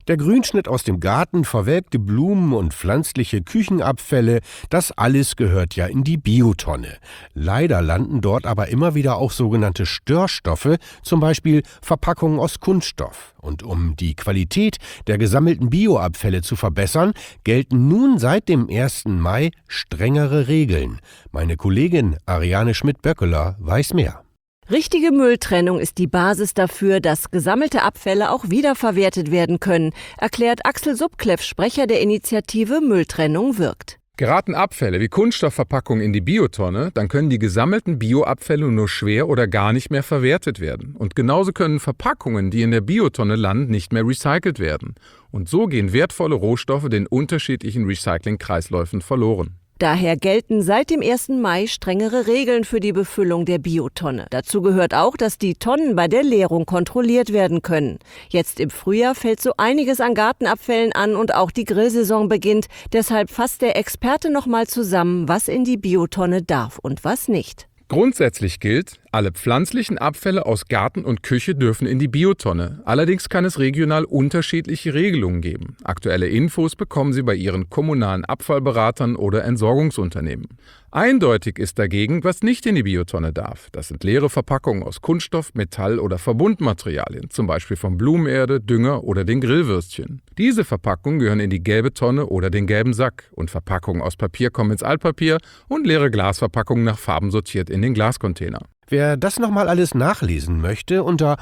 Der Grünschnitt aus dem Garten, verwelkte Blumen und pflanzliche Küchenabfälle, das alles gehört ja in die Biotonne. Leider landen dort aber immer wieder auch sogenannte Störstoffe, zum Beispiel Verpackungen aus Kunststoff. Und um die Qualität der gesammelten Bioabfälle zu verbessern, gelten nun seit dem 1. Mai strengere Regeln. Meine Kollegin Ariane Schmidt-Böckeler weiß mehr. Richtige Mülltrennung ist die Basis dafür, dass gesammelte Abfälle auch wiederverwertet werden können, erklärt Axel Subkleff, Sprecher der Initiative Mülltrennung wirkt. Geraten Abfälle wie Kunststoffverpackungen in die Biotonne, dann können die gesammelten Bioabfälle nur schwer oder gar nicht mehr verwertet werden. Und genauso können Verpackungen, die in der Biotonne landen, nicht mehr recycelt werden. Und so gehen wertvolle Rohstoffe den unterschiedlichen Recyclingkreisläufen verloren. Daher gelten seit dem 1. Mai strengere Regeln für die Befüllung der Biotonne. Dazu gehört auch, dass die Tonnen bei der Leerung kontrolliert werden können. Jetzt im Frühjahr fällt so einiges an Gartenabfällen an und auch die Grillsaison beginnt. Deshalb fasst der Experte nochmal zusammen, was in die Biotonne darf und was nicht. Grundsätzlich gilt, alle pflanzlichen Abfälle aus Garten und Küche dürfen in die Biotonne. Allerdings kann es regional unterschiedliche Regelungen geben. Aktuelle Infos bekommen Sie bei Ihren kommunalen Abfallberatern oder Entsorgungsunternehmen. Eindeutig ist dagegen, was nicht in die Biotonne darf. Das sind leere Verpackungen aus Kunststoff, Metall oder Verbundmaterialien, zum Beispiel von Blumenerde, Dünger oder den Grillwürstchen. Diese Verpackungen gehören in die gelbe Tonne oder den gelben Sack und Verpackungen aus Papier kommen ins Altpapier und leere Glasverpackungen nach Farben sortiert in den Glascontainer. Wer das nochmal alles nachlesen möchte, unter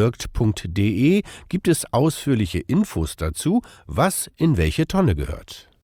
mülltrennung-wirkt.de gibt es ausführliche Infos dazu, was in welche Tonne gehört.